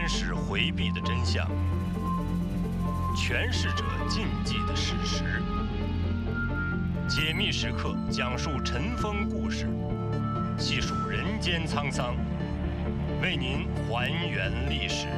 宣誓回避的真相，诠释者禁忌的事实。解密时刻讲述尘封故事，细数人间沧桑，为您还原历史。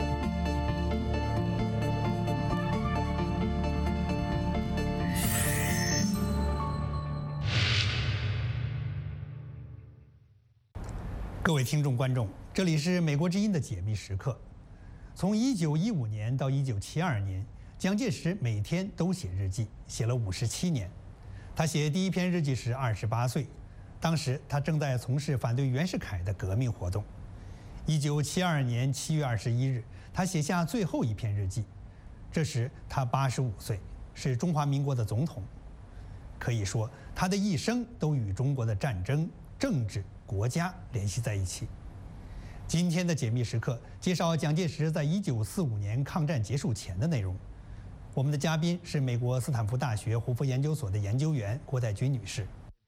各位听众、观众，这里是美国之音的解密时刻。从1915年到1972年，蒋介石每天都写日记，写了57年。他写第一篇日记时28岁，当时他正在从事反对袁世凯的革命活动。1972年7月21日，他写下最后一篇日记，这时他85岁，是中华民国的总统。可以说，他的一生都与中国的战争、政治、国家联系在一起。今天的解密时刻介绍蒋介石在1945年抗战结束前的内容。我们的嘉宾是美国斯坦福大学胡佛研究所的研究员郭代军女士。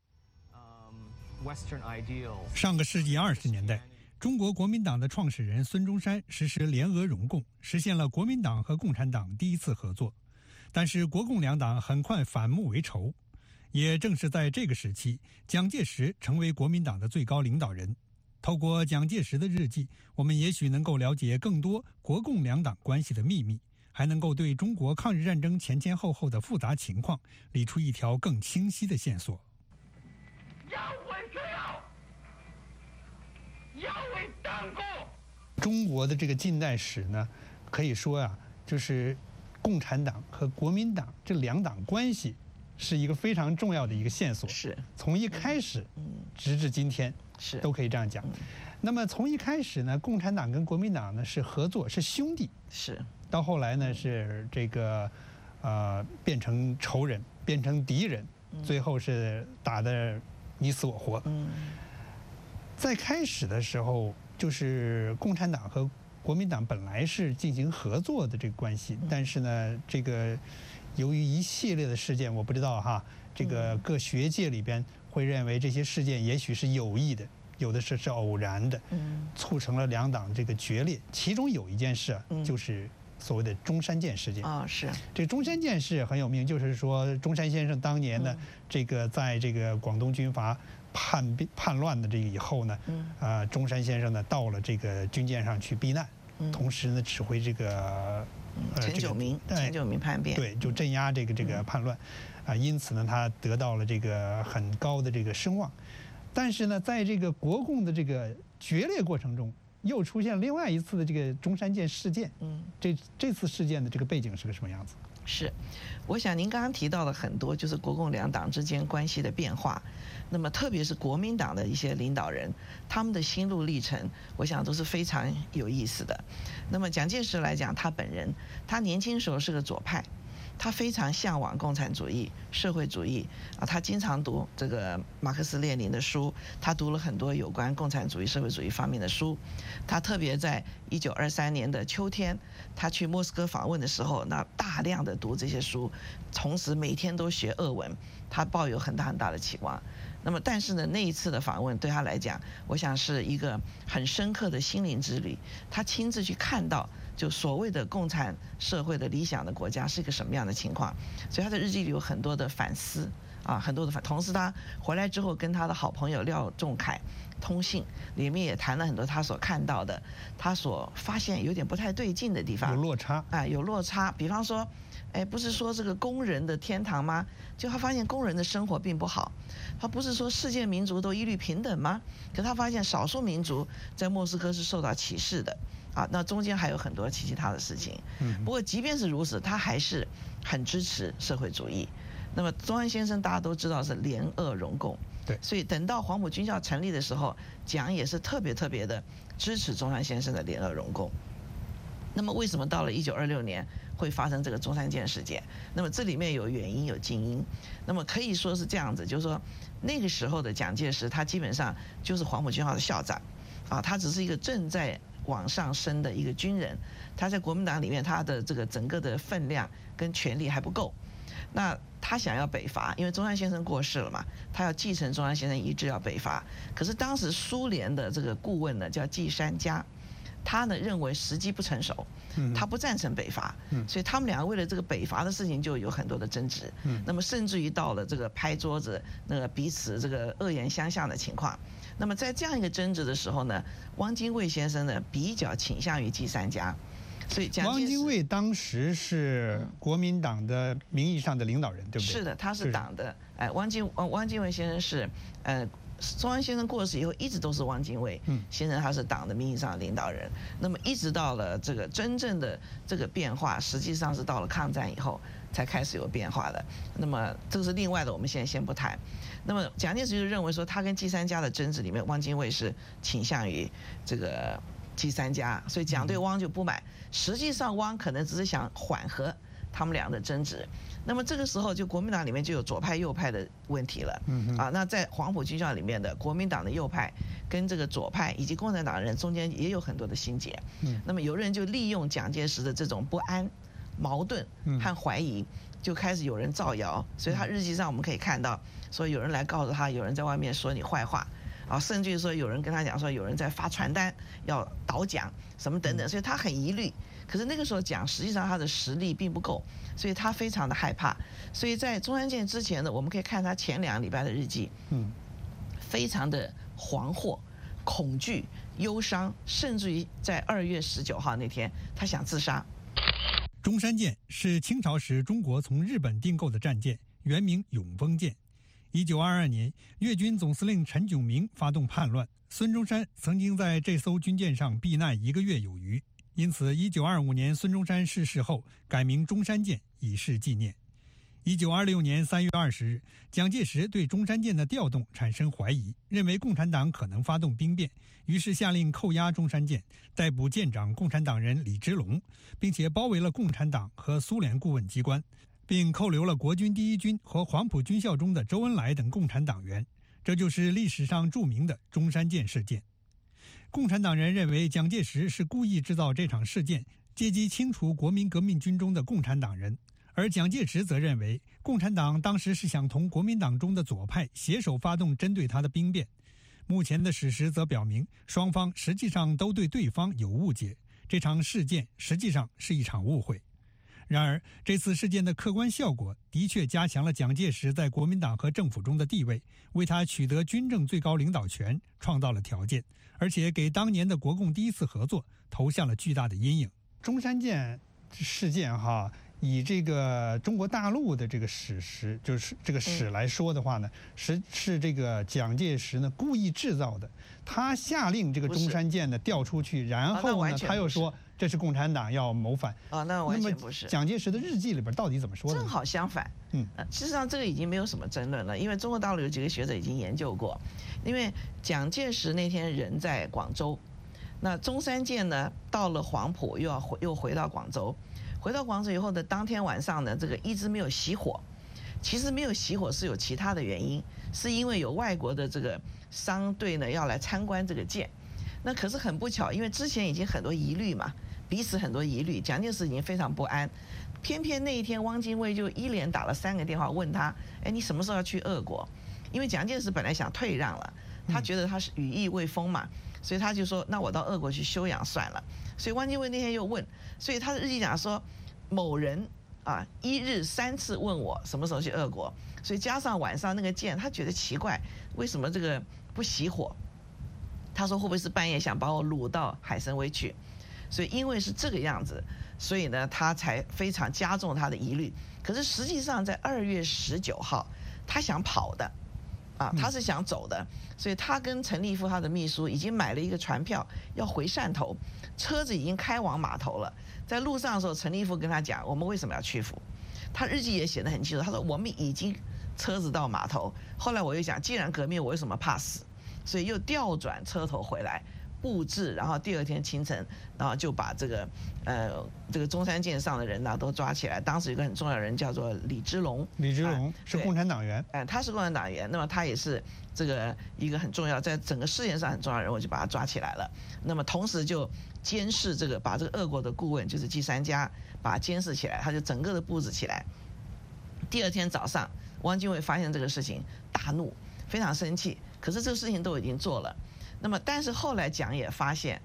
上个世纪20年代，中国国民党的创始人孙中山实施联俄容共，实现了国民党和共产党第一次合作。但是国共两党很快反目为仇。也正是在这个时期，蒋介石成为国民党的最高领导人。透过蒋介石的日记，我们也许能够了解更多国共两党关系的秘密，还能够对中国抗日战争前前后后的复杂情况理出一条更清晰的线索。中国的这个近代史呢，可以说啊，就是共产党和国民党这两党关系是一个非常重要的一个线索， 是从一开始，直至今天， 是都可以这样讲。那么从一开始呢，共产党跟国民党呢是合作，是兄弟， 是到后来呢是这个变成仇人，变成敌人，最后是打得你死我活。在开始的时候，就是共产党和国民党本来是进行合作的这个关系，但是呢，这个由于一系列的事件，我不知道哈，这个各学界里边会认为这些事件也许是有意的，有的是偶然的，促成了两党这个决裂。其中有一件事就是所谓的中山舰事件啊，是这中山舰事很有名，就是说中山先生当年呢，这个在这个广东军阀叛乱的这个以后呢，中山先生呢到了这个军舰上去避难，同时呢指挥这个陈炯明叛变， 对，就镇压这个叛乱，因此呢他得到了这个很高的这个声望。但是呢，在这个国共的这个决裂过程中，又出现另外一次的这个中山舰事件。这次事件的这个背景是个什么样子？ 是，我想您刚刚提到了很多，就是国共两党之间关系的变化。那么特别是国民党的一些领导人，他们的心路历程，我想都是非常有意思的。那么蒋介石来讲，他本人，他年轻时候是个左派，他非常向往共产主义、社会主义啊，他经常读这个马克思列宁的书，他读了很多有关共产主义、社会主义方面的书。他特别在1923年的秋天，他去莫斯科访问的时候，那大量的读这些书，同时每天都学俄文，他抱有很大很大的期望。那么，但是呢，那一次的访问对他来讲，我想是一个很深刻的心灵之旅。他亲自去看到，就所谓的共产社会的理想的国家是一个什么样的情况。所以他的日记里有很多的反思啊，很多的同时他回来之后跟他的好朋友廖仲恺通信，里面也谈了很多他所看到的，他所发现有点不太对劲的地方， 有落差啊，有落差。比方说，不是说这个工人的天堂吗？就他发现工人的生活并不好。他不是说世界民族都一律平等吗？可他发现少数民族在莫斯科是受到歧视的啊。那中间还有很多其他的事情。不过即便是如此，他还是很支持社会主义。那么中山先生大家都知道是联俄容共， 对， 所以等到黄埔军校成立的时候，蒋也是特别的支持中山先生的联俄容共。那么为什么到了1926年会发生这个中山舰事件？那么这里面有原因有近因。那么可以说是这样子，就是说那个时候的蒋介石，他基本上就是黄埔军校的校长，啊，他只是一个正在往上升的一个军人，他在国民党里面他的这个整个的分量跟权力还不够。那他想要北伐，因为中山先生过世了嘛，他要继承中山先生遗志要北伐。可是当时苏联的这个顾问呢叫季山家， 他呢认为时机不成熟，他不赞成北伐，所以他们两个为了这个北伐的事情就有很多的争执，那么甚至于到了这个拍桌子，那个彼此这个恶言相向的情况。那么在这样一个争执的时候呢，汪精卫先生呢比较倾向于季三家。所以汪精卫当时是国民党的名义上的领导人，对不对？ 是的，他是党的。汪精卫先生是周安先生过世以后，一直都是汪精卫先生，他是党的名义上的领导人。那么一直到了这个真正的这个变化，实际上是到了抗战以后才开始有变化的。那么这个是另外的，我们现在先不谈。那么蒋介石就认为说，他跟季三家的争执里面，汪精卫是倾向于这个季三家，所以蒋对汪就不满。实际上汪可能只是想缓和他们俩的争执。那么这个时候，就国民党里面就有左派右派的问题了。那在黄埔军校里面的国民党的右派跟这个左派以及共产党人中间也有很多的心结。那么有人就利用蒋介石的这种不安、矛盾和怀疑，就开始有人造谣。所以他日记上我们可以看到，说有人来告诉他，有人在外面说你坏话。甚至于说有人跟他讲说有人在发传单要倒蒋什么等等，所以他很疑虑。可是那个时候蒋实际上他的实力并不够，所以他非常的害怕。所以在中山舰之前呢，我们可以看他前2个礼拜的日记，非常的惶惑、恐惧、忧伤，甚至于在2月19号那天，他想自杀。 中山舰是清朝时中国从日本订购的战舰，原名永丰舰。1922年，粤军总司令陈炯明发动叛乱，孙中山曾经在这艘军舰上避难1个月有余，因此1925年孙中山逝世后改名中山舰以示纪念。1926年3月20日，蒋介石对中山舰的调动产生怀疑，认为共产党可能发动兵变，于是下令扣押中山舰，逮捕舰长共产党人李之龙，并且包围了共产党和苏联顾问机关，并扣留了国军第1军和黄埔军校中的周恩来等共产党员，这就是历史上著名的中山舰事件。共产党人认为蒋介石是故意制造这场事件，借机清除国民革命军中的共产党人，而蒋介石则认为共产党当时是想同国民党中的左派携手发动针对他的兵变。目前的史实则表明，双方实际上都对对方有误解，这场事件实际上是一场误会。然而，这次事件的客观效果的确加强了蒋介石在国民党和政府中的地位，为他取得军政最高领导权创造了条件，而且给当年的国共第1次合作投下了巨大的阴影。中山舰事件以这个中国大陆的这个史实，就是这个史来说的话呢，是这个蒋介石呢故意制造的。他下令这个中山舰呢调出去，然后呢他又说这是共产党要谋反。 那完全不是。 蒋介石的日记里边到底怎么说的？ 正好相反。事实上这个已经没有什么争论了，因为中国大陆有几个学者已经研究过。因为蒋介石那天人在广州，那中山舰呢到了黄埔又回到广州。回到广州以后的当天晚上呢，这个一直没有熄火。其实没有熄火是有其他的原因，是因为有外国的这个商队呢要来参观这个舰。那可是很不巧，因为之前已经很多疑虑嘛，彼此很多疑虑，蒋介石已经非常不安。偏偏那一天，汪精卫就一连打了3个电话问他：“你什么时候要去俄国？”因为蒋介石本来想退让了，他觉得他是羽翼未丰嘛，所以他就说：“那我到俄国去休养算了。”所以汪精卫那天又问，所以他的日记讲说，某人1日3次问我什么时候去俄国，所以加上晚上那个舰，他觉得奇怪，为什么这个不熄火？他说会不会是半夜想把我掳到海参崴去？所以因为是这个样子，所以呢他才非常加重他的疑虑。可是实际上在2月19号，他想跑的。他是想走的，所以他跟陈立夫他的秘书已经买了一个船票要回汕头，车子已经开往码头了。在路上的时候，陈立夫跟他讲我们为什么要屈服，他日记也写得很清楚，他说我们已经车子到码头。后来我又讲，既然革命，我为什么怕死？所以又调转车头回来布置，然后第2天清晨，然后就把这个中山舰上的人呢都抓起来。当时有一个很重要的人叫做李之龙， 李之龙是共产党员， 他是共产党员，那么他也是这个一个很重要，在整个事件上很重要的人，我就把他抓起来了。那么同时就监视把这个俄国的顾问就是季三家把他监视起来，他就整个的布置起来。第2天早上，汪精卫发现这个事情大怒，非常生气，可是这个事情都已经做了。那么但是后来蒋也发现，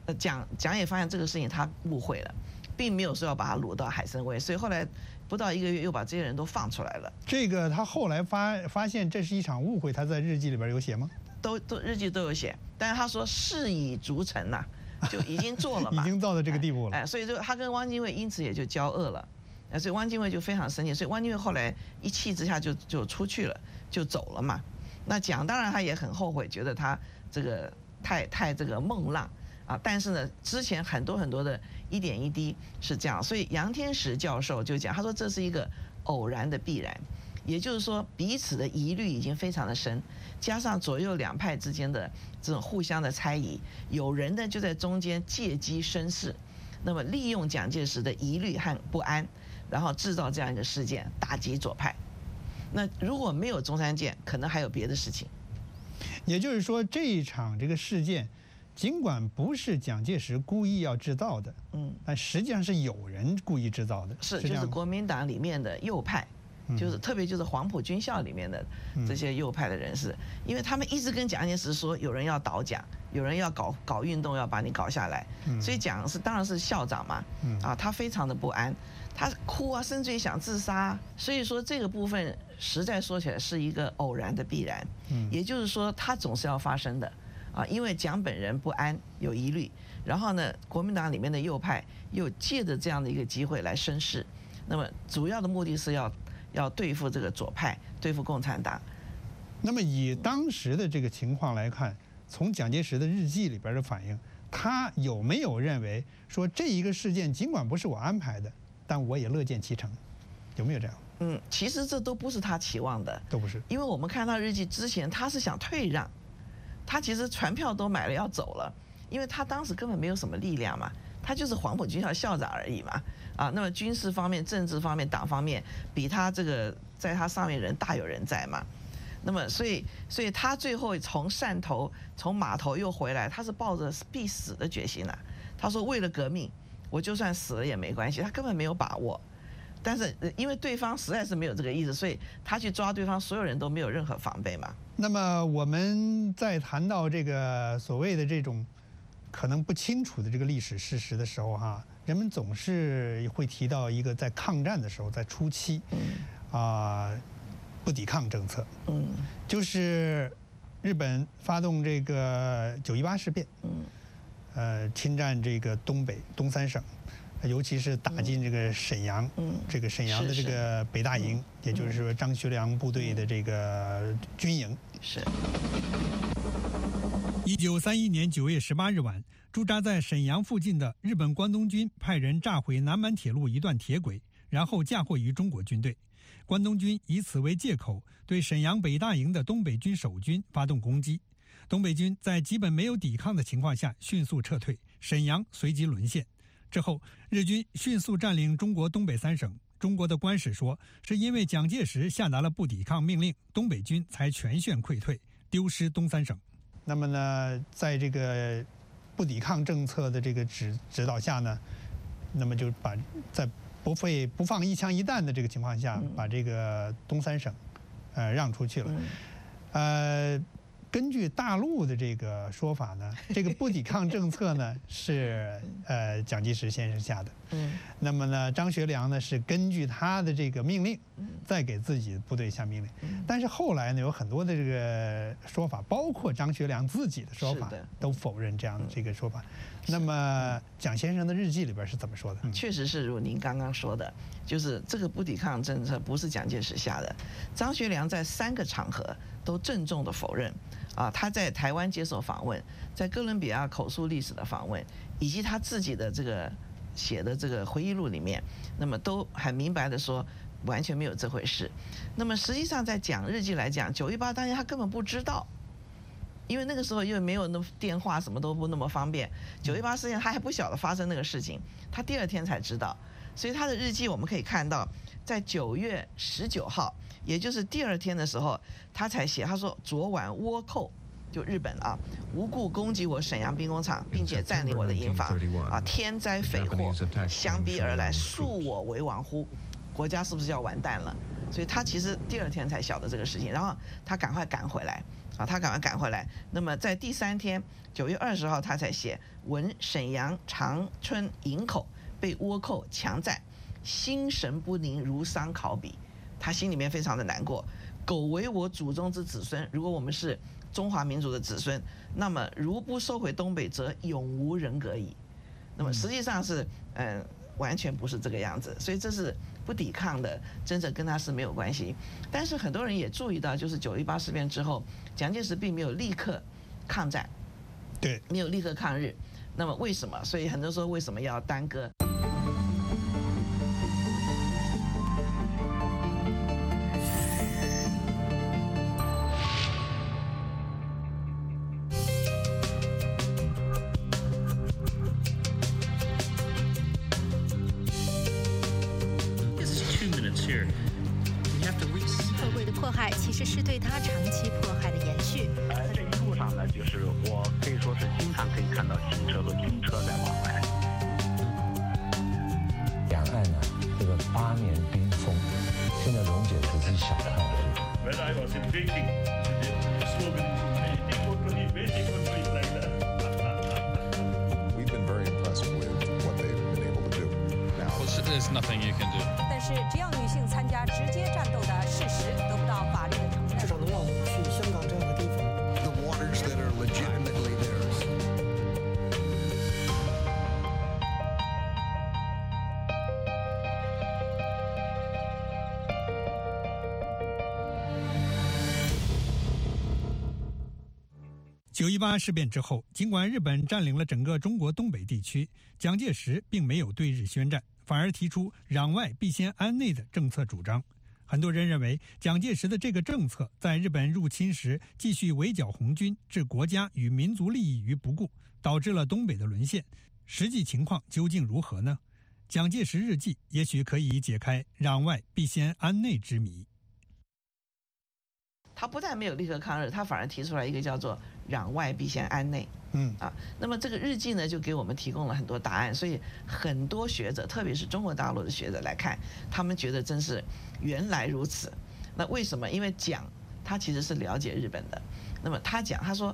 蒋也发现这个事情他误会了，并没有说要把他掳到海参崴，所以后来不到1个月又把这些人都放出来了。 这个他后来发现这是一场误会，他在日记里边有写吗？ 都日记都有写，但是他说事已逐成呐，就已经做了嘛， 已经到了这个地步了。 所以就他跟汪精卫因此也就交恶了，所以汪精卫就非常生气，所以汪精卫后来一气之下就出去了，就走了嘛。那蒋当然他也很后悔，觉得他这个太这个孟浪啊，但是呢，之前很多的一点一滴是这样，所以杨天石教授就讲，他说这是一个偶然的必然。也就是说，彼此的疑虑已经非常的深，加上左右两派之间的这种互相的猜疑，有人呢就在中间借机生事，那么利用蒋介石的疑虑和不安，然后制造这样一个事件，打击左派。那如果没有中山舰，可能还有别的事情。 也就是说，这一场这个事件，尽管不是蒋介石故意要制造的，但实际上是有人故意制造的， 就是国民党里面的右派。就是特别就是黄埔军校里面的这些右派的人士，因为他们一直跟蒋介石说有人要倒蒋，有人要搞运动要把你搞下来，所以蒋当然是校长嘛，他非常的不安，他哭啊，甚至于想自杀。所以说这个部分实在说起来是一个偶然的必然，也就是说它总是要发生的因为蒋本人不安有疑虑，然后呢国民党里面的右派又借着这样的一个机会来生事，那么主要的目的是要对付这个左派，对付共产党。 那么以当时的这个情况来看，从蒋介石的日记里边的反应，他有没有认为说这一个事件尽管不是我安排的，但我也乐见其成，有没有这样？ 其实这都不是他期望的， 都不是。 因为我们看他日记之前，他是想退让，他其实船票都买了要走了，因为他当时根本没有什么力量嘛，他就是黄埔军校校长而已嘛。那么军事方面、政治方面、党方面，比他这个在他上面人大有人在嘛。那么所以他最后从汕头、从码头又回来，他是抱着必死的决心他说为了革命，我就算死了也没关系。他根本没有把握，但是因为对方实在是没有这个意思，所以他去抓对方，所有人都没有任何防备嘛。 那么我们在谈到这个所谓的这种可能不清楚的这个历史事实的时候人们总是会提到一个在抗战的时候，在初期，不抵抗政策，就是日本发动这个9·18事变，侵占这个东三省，尤其是打进这个沈阳，这个沈阳的这个北大营，也就是说张学良部队的这个军营。 是。 1931年9月18日晚，驻扎在沈阳附近的日本关东军派人炸毁南满铁路一段铁轨，然后嫁祸于中国军队。关东军以此为借口，对沈阳北大营的东北军守军发动攻击。东北军在基本没有抵抗的情况下迅速撤退，沈阳随即沦陷。之后，日军迅速占领中国东北3省。中国的官史说，是因为蒋介石下达了不抵抗命令，东北军才全线溃退，丢失东3省。那么呢，在这个不抵抗政策的这个指导下呢，那么就把在不放一枪一弹的这个情况下，把这个东3省让出去了。根据大陆的这个说法呢，这个不抵抗政策呢是蒋介石先生下的。那么呢，张学良呢是根据他的这个命令，再给自己的部队下命令。但是后来呢，有很多的这个说法，包括张学良自己的说法，都否认这样的这个说法。那么蒋先生的日记里边是怎么说的？ 确实是如您刚刚说的，就是这个不抵抗政策不是蒋介石下的，张学良在3个场合都郑重的否认。他在台湾接受访问，在哥伦比亚口述历史的访问，以及他自己的这个写的这个回忆录里面，那么都很明白的说，完全没有这回事。那么实际上在讲日记来讲，9·18当天他根本不知道，因为那个时候因为没有那电话，什么都不那么方便。9·18事件他还不晓得发生那个事情，他第2天才知道。所以他的日记我们可以看到，在9月19号。也就是第2天的时候，他才写，他说昨晚倭寇就日本无故攻击我沈阳兵工厂，并且占领我的营房天灾匪祸相逼而来，恕我为亡乎？国家是不是要完蛋了？所以他其实第2天才晓得这个事情，然后他赶快赶回来啊，他赶快赶回来。那么在第3天，9月20号，他才写闻沈阳、长春、营口被倭寇强占，心神不宁，如丧考妣。他心里面非常的难过。苟为我祖宗之子孙，如果我们是中华民族的子孙，那么如不收回东北，则永无人格矣。那么实际上是完全不是这个样子，所以这是不抵抗的，真正跟他是没有关系。但是很多人也注意到，就是9·18事变之后，蒋介石并没有立刻抗战， 对， 没有立刻抗日。那么为什么？所以很多人说为什么要耽搁？ 恶鬼的迫害其实是对他长期迫害的延续。 这一路上呢，就是我可以说是经常可以看到汽车和军车在往来。 两岸呢，这个8年冰封，现在溶解只是小看而已。 When I was in Beijing, the slogan We've been very impressed with what they've been able to do. Now, there's nothing you can do. 但是只要女性参加直接战斗的事实得不到法律的承认， 至少能让我们去香港这样的地方。 the waters that are legitimately theirs. 9·18事变之后，尽管日本占领了整个中国东北地区，蒋介石并没有对日宣战，反而提出攘外必先安内的政策主张。很多人认为，蒋介石的这个政策在日本入侵时继续围剿红军，置国家与民族利益于不顾，导致了东北的沦陷。实际情况究竟如何呢？蒋介石日记也许可以解开攘外必先安内之谜。 他不但没有立刻抗日，他反而提出来一个叫做攘外必先安内。那么这个日记呢，就给我们提供了很多答案。所以很多学者，特别是中国大陆的学者来看，他们觉得真是原来如此。那为什么？因为蒋他其实是了解日本的。那么他说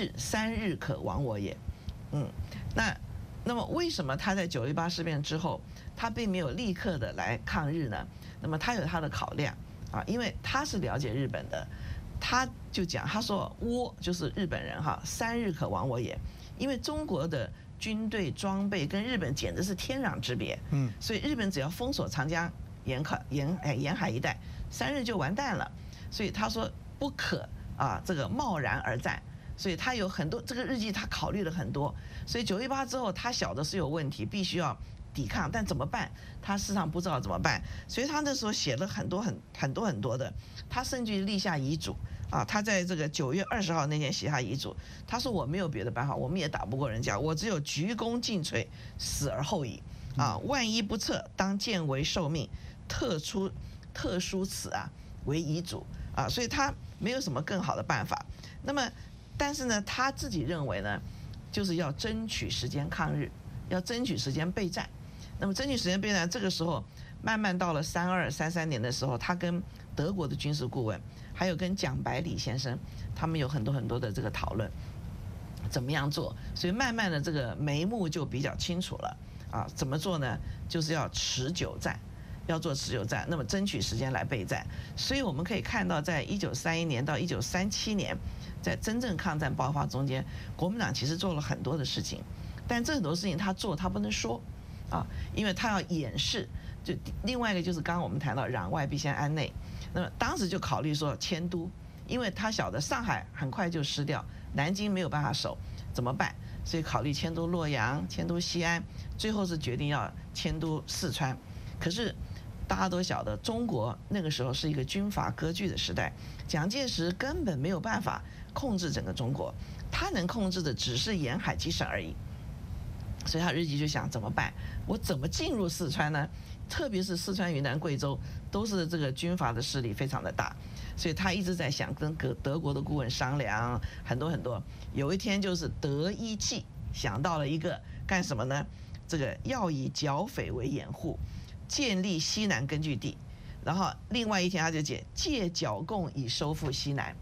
3日可亡我也。那么为什么他在9·18事变之后，他并没有立刻的来抗日呢？那么他有他的考量啊，因为他是了解日本的。他就讲，他说倭就是日本人3日可亡我也，因为中国的军队装备跟日本简直是天壤之别。所以日本只要封锁长江沿海一带，3日就完蛋了。所以他说不可这个贸然而战。所以他有很多这个日记，他考虑了很多。所以9·18之后，他晓得是有问题，必须要抵抗，但怎么办？他事实上不知道怎么办，所以他那时候写了很多的，他甚至立下遗嘱他在这个9月20号那天写下遗嘱，他说我没有别的办法，我们也打不过人家，我只有鞠躬尽瘁，死而后已万一不测，当见为受命，特殊此为遗嘱所以他没有什么更好的办法。那么但是呢，他自己认为呢，就是要争取时间抗日，要争取时间备战。那么争取时间备战，这个时候慢慢到了32、33年的时候，他跟德国的军事顾问，还有跟蒋百里先生，他们有很多的这个讨论，怎么样做。所以慢慢的这个眉目就比较清楚了怎么做呢？就是要持久战，要做持久战，那么争取时间来备战。所以我们可以看到，在1931年到1937年，在真正抗战爆发中间，国民党其实做了很多的事情，但这很多事情他不能说因为他要掩饰。就另外一个就是刚刚我们谈到攘外必先安内，那么当时就考虑说迁都，因为他晓得上海很快就失掉，南京没有办法守，怎么办？所以考虑迁都洛阳、迁都西安，最后是决定要迁都四川。可是大家都晓得，中国那个时候是一个军阀割据的时代，蒋介石根本没有办法控制整个中国，他能控制的只是沿海几省而已。所以他日记就想怎么办？我怎么进入四川呢？特别是四川、云南、贵州都是这个军阀的势力非常的大，所以他一直在想跟德国的顾问商量很多。有一天就是德意计想到了一个干什么呢？这个要以剿匪为掩护，建立西南根据地。然后另外一天他就借剿共以收复西南，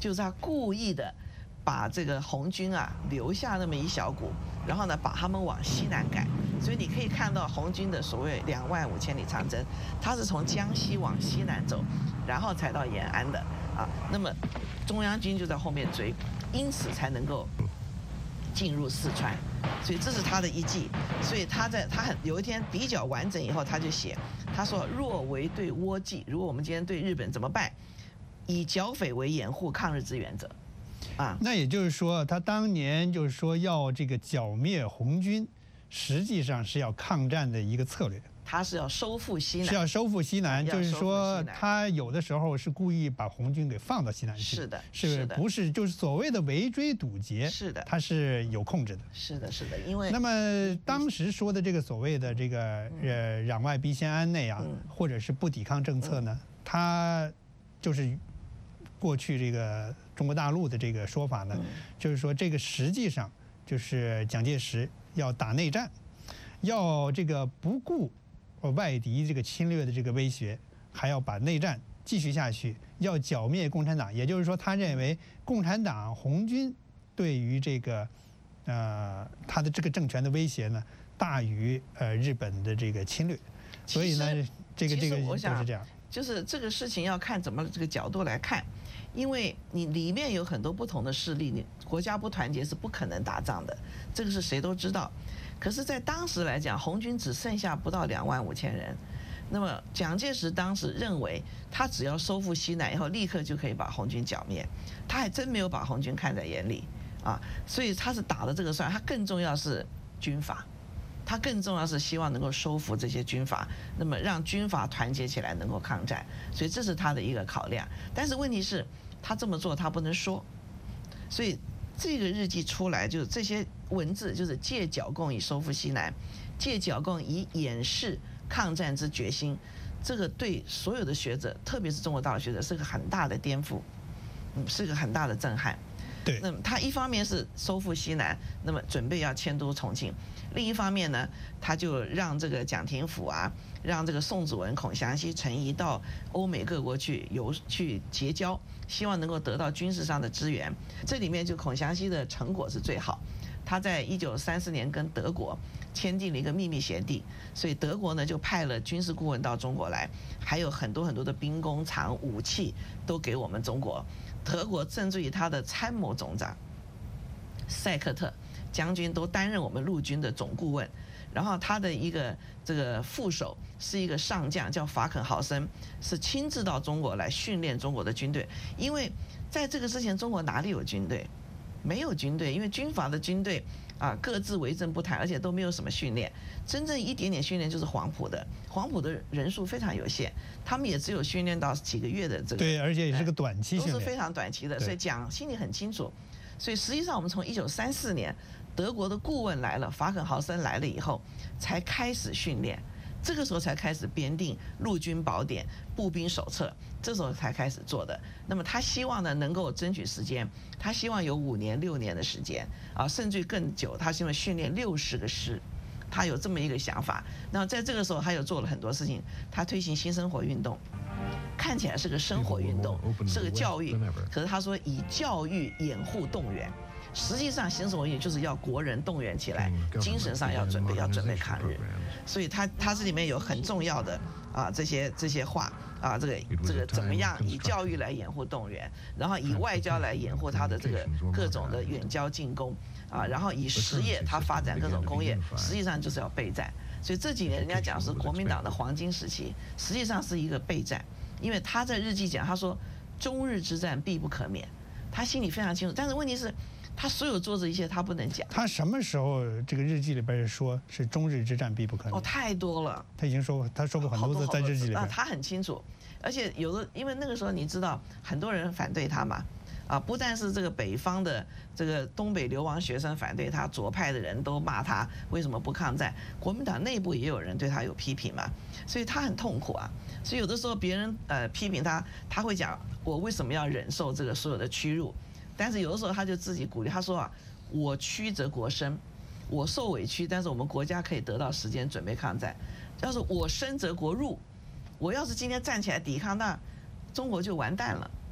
就是他故意的把这个红军啊留下那么一小股，然后呢把他们往西南赶。所以你可以看到红军的所谓25000里长征，它是从江西往西南走，然后才到延安的啊。那么中央军就在后面追，因此才能够进入四川。所以这是他的一计。所以他有一天比较完整以后，他就写，他说若为对倭计，如果我们今天对日本怎么办？以剿匪为掩护抗日之原则。啊， 那也就是说，他当年就是说要这个剿灭红军，实际上是要抗战的一个策略。 他是要收复西南， 是要收复西南，就是说他有的时候是故意把红军给放到西南去。 是的， 是不是就是所谓的围追堵截？ 是的， 他是有控制的。 是的，是的，因为那么当时说的这个所谓的这个攘外必先安内啊，或者是不抵抗政策呢，他就是过去这个中国大陆的这个说法呢，就是说这个实际上就是蒋介石要打内战，要这个不顾外敌这个侵略的这个威胁，还要把内战继续下去，要剿灭共产党。也就是说，他认为共产党红军对于这个他的这个政权的威胁呢，大于日本的这个侵略。所以呢，这个我想就是这样。 就是这个事情要看怎么这个角度来看，因为你里面有很多不同的势力，你国家不团结是不可能打仗的，这个是谁都知道。可是，在当时来讲，红军只剩下不到25000人。那么，蒋介石当时认为，他只要收复西南以后，立刻就可以把红军剿灭。他还真没有把红军看在眼里啊，所以他是打了这个算。他更重要是军阀，他更重要是希望能够收服这些军阀，那么让军阀团结起来能够抗战。所以这是他的一个考量。但是问题是，他这么做他不能说，所以这个日记出来，就是这些文字，就是借剿共以收复西南，借剿共以掩饰抗战之决心。这个对所有的学者，特别是中国大陆学者，是个很大的颠覆，是个很大的震撼。 对。 那么他一方面是收复西南，那么准备要迁都重庆；另一方面呢，他就让这个蒋廷甫啊，让这个宋子文、孔祥熙、陈仪到欧美各国去结交，希望能够得到军事上的支援。这里面就孔祥熙的成果是最好，他在1934年跟德国签订了一个秘密协定，所以德国呢就派了军事顾问到中国来，还有很多很多的兵工厂、武器都给我们中国。德国甚至于他的参谋总长塞克特将军都担任我们陆军的总顾问，然后他的一个这个副手是一个上将叫法肯豪森，是亲自到中国来训练中国的军队。因为在这个之前，中国哪里有军队？没有军队，因为军阀的军队啊各自为政不谈，而且都没有什么训练。真正一点点训练就是黄埔的，黄埔的人数非常有限，他们也只有训练到几个月的这个。 对，而且也是个短期训练， 都是非常短期的，所以蒋心里很清楚。所以实际上，我们从1934年德国的顾问来了，法肯豪森来了以后，才开始训练。这个时候才开始编定陆军宝典、步兵手册，这时候才开始做的。那么他希望呢能够争取时间，他希望有5年、6年的时间啊，甚至更久。他希望训练60个师，他有这么一个想法。那在这个时候，他又做了很多事情。他推行新生活运动，看起来是个生活运动，是个教育，可是他说以教育掩护动员。实际上，新生活运动就是要国人动员起来，精神上要准备抗日。所以他这里面有很重要的啊这些话啊，这个怎么样以教育来掩护动员，然后以外交来掩护他的这个各种的远交近攻啊，然后以实业他发展各种工业，实际上就是要备战。所以这几年人家讲是国民党的黄金时期，实际上是一个备战，因为他在日记讲，他说中日之战必不可免，他心里非常清楚。但是问题是，他所有做这一切他不能讲。 他什么时候这个日记里边说是中日之战必不可免？ 哦，太多了。 他已经说过，他说过很多次在日记里边。 他很清楚，而且有的，因为那个时候你知道很多人反对他嘛，啊，不但是这个北方的这个东北流亡学生反对他，左派的人都骂他为什么不抗战，国民党内部也有人对他有批评嘛，所以他很痛苦啊。所以有的时候别人批评他，他会讲我为什么要忍受这个所有的屈辱。但是有的时候他就自己鼓励，他说啊，我屈则国生，我受委屈，但是我们国家可以得到时间准备抗战。要是我生则国入，我要是今天站起来抵抗，那中国就完蛋了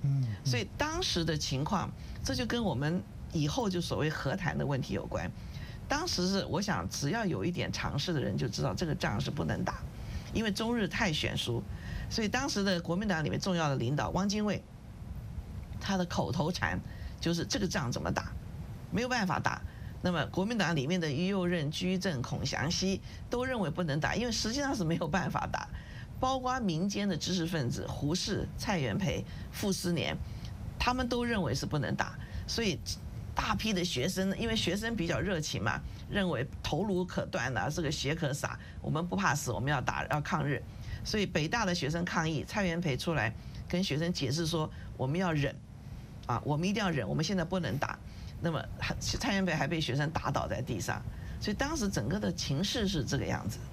所以当时的情况，这就跟我们以后就所谓和谈的问题有关。当时是我想，只要有一点常识的人就知道这个仗是不能打，因为中日太悬殊。所以当时的国民党里面重要的领导汪精卫，他的口头禅就是这个仗怎么打，没有办法打。那么国民党里面的于右任、居正、孔祥熙都认为不能打，因为实际上是没有办法打。包括民间的知识分子胡适、蔡元培、傅斯年，他们都认为是不能打。所以大批的学生，因为学生比较热情嘛，认为头颅可断啊，这个血可洒，我们不怕死，我们要打，要抗日。所以北大的学生抗议，蔡元培出来跟学生解释说，我们要忍，啊，我们一定要忍，我们现在不能打。那么蔡元培还被学生打倒在地上，所以当时整个的情势是这个样子。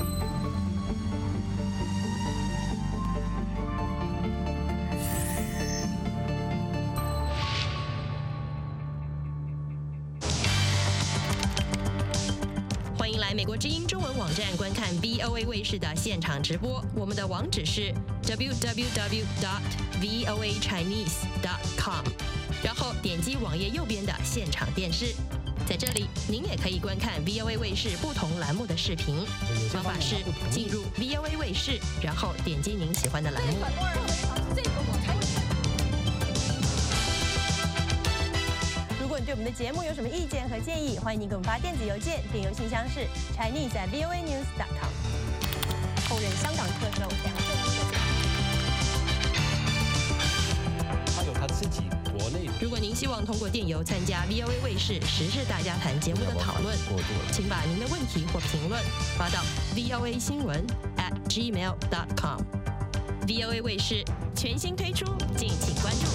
欢迎来美国之音中文网站观看 VOA 卫视的现场直播，我们的网址是 www.voachinese.com， 然后点击网页右边的现场电视，在这里您也可以观看 VOA 卫视不同栏目的视频。方法是进入 VOA 卫视，然后点击您喜欢的栏目。 如果你对我们的节目有什么意见和建议，欢迎您给我们发电子邮件，电邮信箱是 chinese@voanews.com。后任香港特首梁振英。 他有他自己国内。 如果您希望通过电邮参加 VOA 卫视时事大家谈节目的讨论，请把您的问题或评论发到 voasinwen@gmail.com。VOA 卫视全新推出，敬请关注。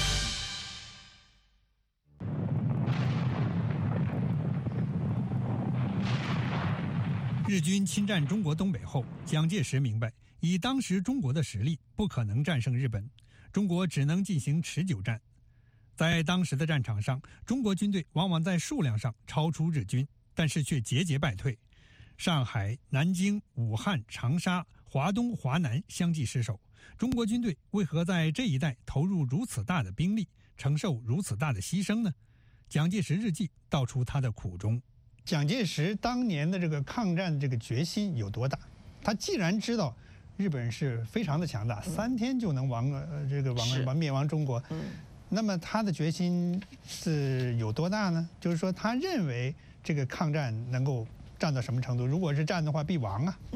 日军侵占中国东北后，蒋介石明白，以当时中国的实力，不可能战胜日本，中国只能进行持久战。在当时的战场上，中国军队往往在数量上超出日军，但是却节节败退。上海、南京、武汉、长沙、华东、华南相继失守，中国军队为何在这一带投入如此大的兵力，承受如此大的牺牲呢？蒋介石日记道出他的苦衷。蒋介石当年的这个抗战这个决心有多大？他既然知道日本人是非常的强大，3天就能灭亡中国，那么他的决心是有多大呢？就是说，他认为这个抗战能够战到什么程度？如果是战的话，必亡啊。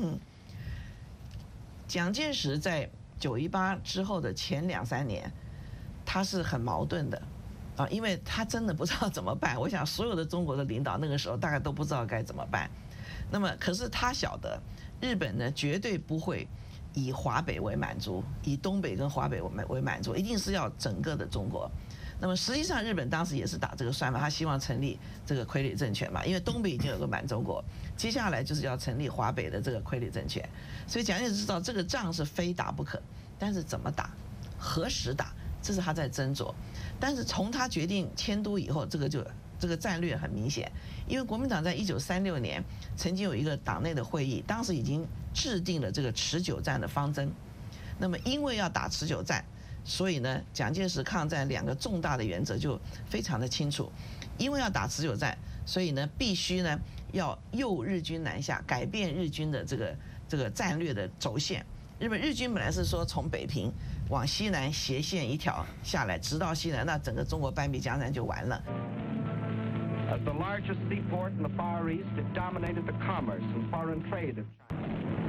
蒋介石在9·18之后的前2、3年，他是很矛盾的。因为他真的不知道怎么办。我想所有的中国的领导那个时候大概都不知道该怎么办。那么可是他晓得，日本呢绝对不会以华北为满足，以东北跟华北为满足，一定是要整个的中国。那么实际上日本当时也是打这个算盘，他希望成立这个傀儡政权嘛，因为东北已经有个满中国，接下来就是要成立华北的这个傀儡政权。所以蒋介石知道这个仗是非打不可，但是怎么打，何时打，这是他在斟酌。但是从他决定迁都以后，这个战略很明显，因为国民党在1936年曾经有一个党内的会议，当时已经制定了这个持久战的方针。那么因为要打持久战，所以呢，蒋介石抗战2个重大的原则就非常的清楚。因为要打持久战，所以呢必须呢要诱日军南下，改变日军的这个战略的轴线。日军本来是说从北平往西南斜线一条下来，直到西南，那整个中国半壁江山就完了。 As the largest seaport in the Far East, it dominated the commerce and foreign trade of China.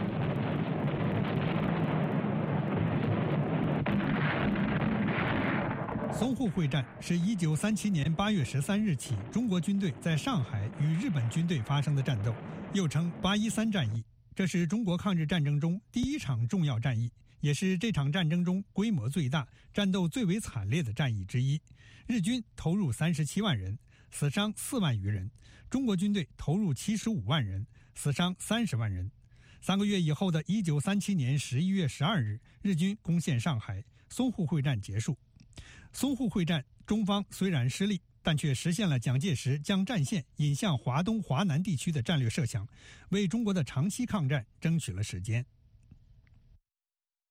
淞沪会战是1937年8月13日起中国军队在上海与日本军队发生的战斗，又称813战役。这是中国抗日战争中第1场重要战役，也是这场战争中规模最大、战斗最为惨烈的战役之一。日军投入37万人，死伤4万余人；中国军队投入75万人，死伤30万人。3个月以后的1937年11月12日，日军攻陷上海，淞沪会战结束。淞沪会战，中方虽然失利，但却实现了蒋介石将战线引向华东、华南地区的战略设想，为中国的长期抗战争取了时间。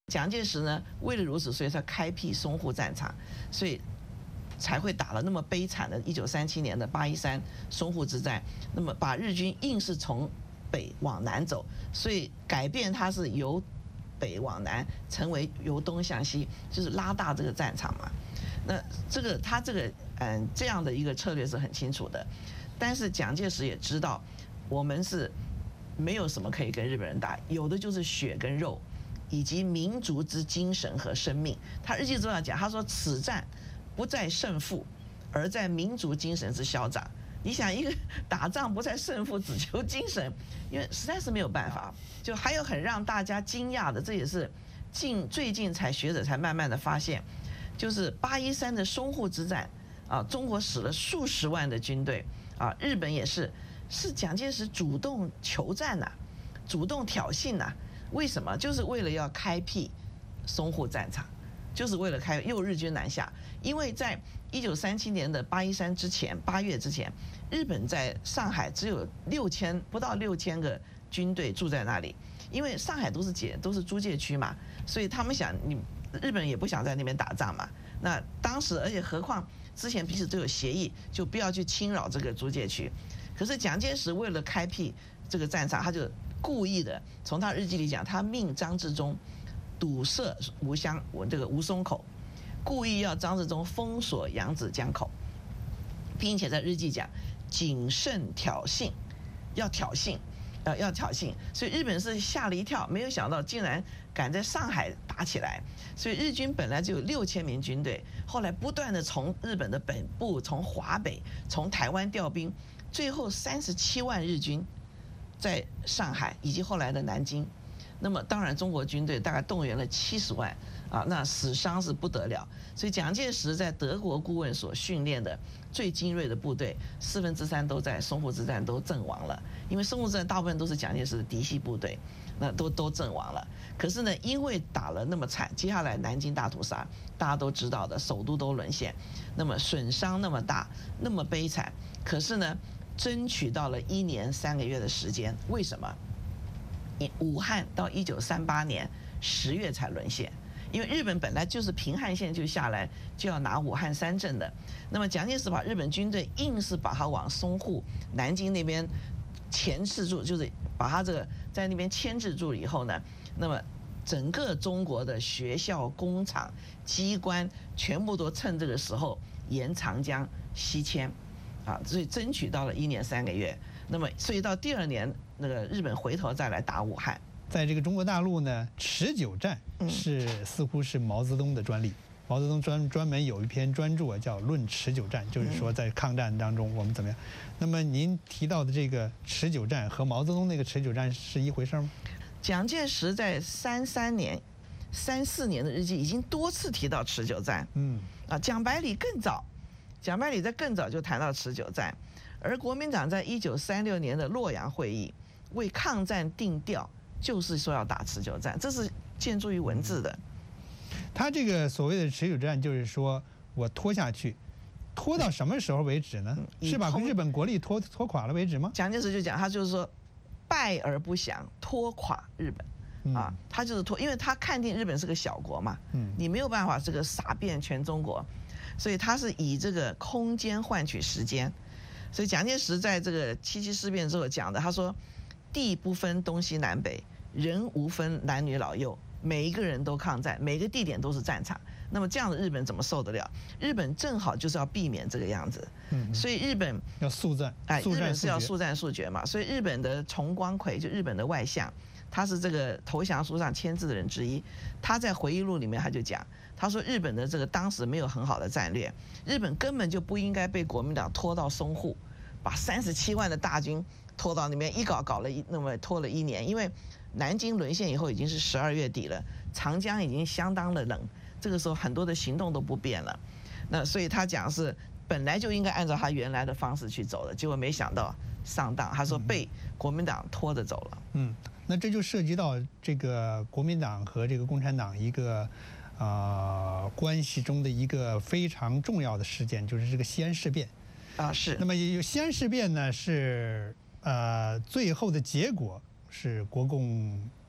蒋介石呢，为了如此，所以他开辟淞沪战场，所以才会打了那么悲惨的1937年的813淞沪之战，那么把日军硬是从北往南走，所以改变它是由北往南，成为由东向西，就是拉大这个战场嘛。那他这样的一个策略是很清楚的，但是蒋介石也知道，我们是没有什么可以跟日本人打，有的就是血跟肉，以及民族之精神和生命。他日记中要讲，他说此战不在胜负，而在民族精神之消长。你想，一个打仗不在胜负，只求精神，因为实在是没有办法。就还有很让大家惊讶的，这也是最近学者才慢慢的发现，就是813的淞沪之战啊，中国使了数十万的军队啊，日本也是蒋介石主动求战呐，主动挑衅呐。为什么？就是为了要开辟淞沪战场，就是为了诱日军南下。因为在1937年的813之前，8月之前，日本在上海只有不到6000个军队住在那里，因为上海都是租界区嘛，所以他们想日本人也不想在那边打仗嘛。那当时，而且何况之前彼此都有协议，就不要去侵扰这个租界区。可是蒋介石为了开辟这个战场，他就故意的，从他日记里讲，他命张治中堵塞吴淞口，故意要张治中封锁扬子江口，并且在日记讲谨慎挑衅，要挑衅，所以日本是吓了一跳，没有想到竟然敢在上海打起来。所以日军本来就有6000名军队，后来不断的从日本的本部、从华北、从台湾调兵，最后37万日军在上海以及后来的南京。那么当然中国军队大概动员了70万啊，那死伤是不得了。所以蒋介石在德国顾问所训练的最精锐的部队3/4都在淞沪之战都阵亡了，因为淞沪之战大部分都是蒋介石的嫡系部队，那都阵亡了。可是呢，因为打了那么惨，接下来南京大屠杀大家都知道的，首都都沦陷，那么损伤那么大，那么悲惨，可是呢，争取到了1年3个月的时间。为什么？武汉到1938年10月才沦陷，因为日本本来就是平汉线就下来就要拿武汉3镇的，那么蒋介石把日本军队硬是把它往淞沪、南京那边钳制住，就是把它这个在那边牵制住了以后呢，那么整个中国的学校、工厂、机关全部都趁这个时候沿长江西迁，啊，所以争取到了1年3个月。那么，所以到第2年，那个日本回头再来打武汉。 在这个中国大陆呢，持久战似乎是毛泽东的专利。毛泽东专门有一篇专著叫《论持久战》，就是说在抗战当中我们怎么样。那么您提到的这个持久战和毛泽东那个持久战是一回事吗？ 蒋介石在33年、34年的日记已经多次提到持久战。蒋百里更早，蒋百里在更早就谈到持久战。而国民党在1936年的洛阳会议为抗战定调，就是说要打持久战，这是建筑于文字的。 他这个所谓的持久战，就是说我拖下去，拖到什么时候为止呢？是把日本国力拖垮了为止吗？ 蒋介石就讲，他就是说败而不降，拖垮日本。啊，他就是拖，因为他看定日本是个小国嘛，你没有办法这个撒遍全中国，所以他是以这个空间换取时间。所以蒋介石在这个77事变之后讲的，他说地不分东西南北，人无分男女老幼，每一个人都抗战，每个地点都是战场。那么这样的日本怎么受得了？日本正好就是要避免这个样子，所以日本要速战， 日本是要速战速决嘛。所以日本的重光葵，就日本的外相，他是这个投降书上签字的人之一，他在回忆录里面他就讲，他说日本的这个当时没有很好的战略，日本根本就不应该被国民党拖到淞沪，把37万的大军拖到那边，拖了1年，因为南京沦陷以后已经是12月底了，长江已经相当的冷，这个时候很多的行动都不便了。那所以他讲是本来就应该按照他原来的方式去走的，结果没想到上当，他说被国民党拖着走了。 那这就涉及到这个国民党和这个共产党一个关系中的一个非常重要的事件，就是这个西安事变。 是。 那么西安事变呢，是最后的结果是国共